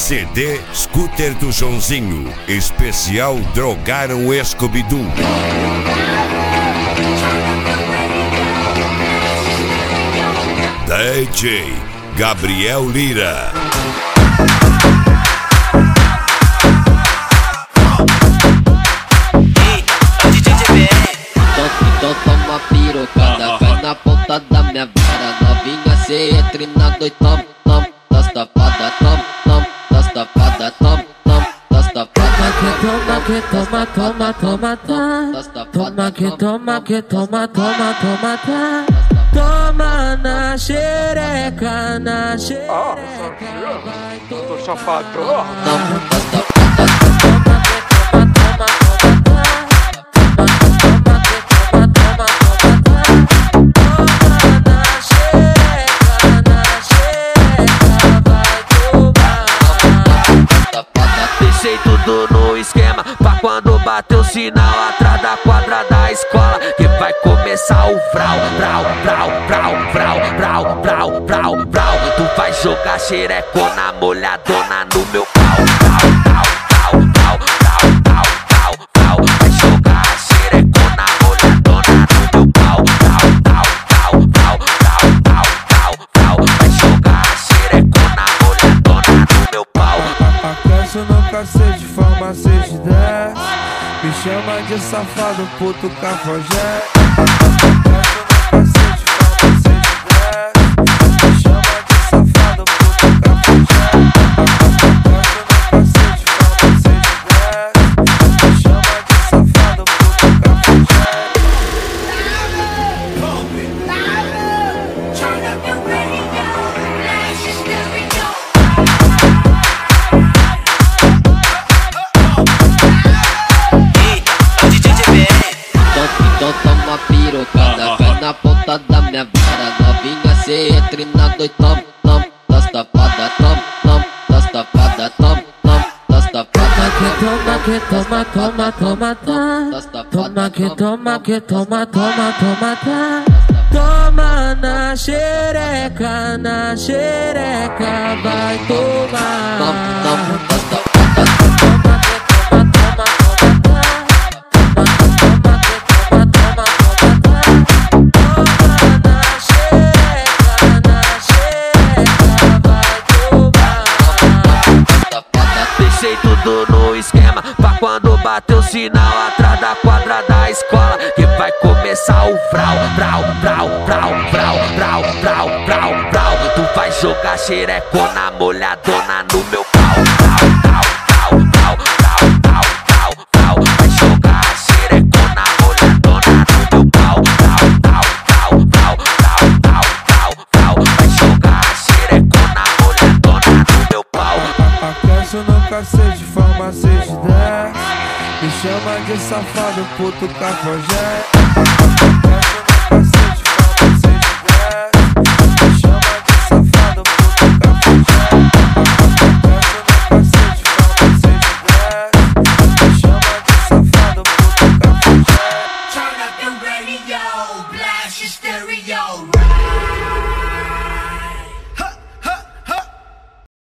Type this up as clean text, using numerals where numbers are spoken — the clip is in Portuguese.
CD Scooter do Joãozinho, especial Drogaram o Scooby-Doo. DJ Gabriel Lira. Então toma pirocada, vai na ponta da minha vara. Novinha, cê entre na dois, tom, das tapadas, tom, das tapadas, tom, das tapadas. Toma que toma, toma, toma, tá. Toma que toma, que toma, toma, toma, tá. Toma na xereca, na xereca. Vai Tô chapadão. Das tapadas. Deixei tudo no esquema pra quando bater o sinal atrás da quadra da escola, que vai começar o vrau, vrau, vrau, vrau, vrau, vrau, vrau, vrau, vrau. Tu vai jogar xerecona molhadona no meu pau, vrau, vrau, vrau, vrau, vrau, vrau, vrau. Vai jogar xerecona molhadona no meu pau, vrau, vrau, vrau, vrau, vrau, vrau, vrau. Vai jogar xerecona molhadona no meu pau. Aquece no cacete, forma 6 de 10. Me chama de safado, puto cafajé. Aquece no cacete, forma 6 de 10. Me chama de safado, puto cafajé. Aquece no cacete, forma 6 de 10. Me chama de safado, puto cafajé. Turn up your radio, let's just stereo. Então toma pirocada, vai na ponta da minha vara. Novinha, cê entre na dois, tom, das tapadas, tom, das tapadas, tom, das tapadas. Toma que toma, toma, toma, tá. Toma que toma, que toma, toma, toma, tá. Toma na xereca, vai tomar. Das tapadas. Deixei tudo no esquema pra quando bater o sinal atrás da quadra da escola, que vai começar o vrau, vrau, vrau, vrau, vrau, vrau, vrau, vrau, vrau. Tu vai jogar xerecona molhadona no meu pau, vrau, vrau, vrau, vrau, vrau, vrau, vrau, vrau. Vai jogar xerecona molhadona no meu pau, vrau, vrau, vrau, vrau, vrau, vrau, vrau, vrau. Vai jogar xerecona molhadona no meu pau. Aquece no cacete, forma 6 de 10. Me chama de safado, puto cafajé.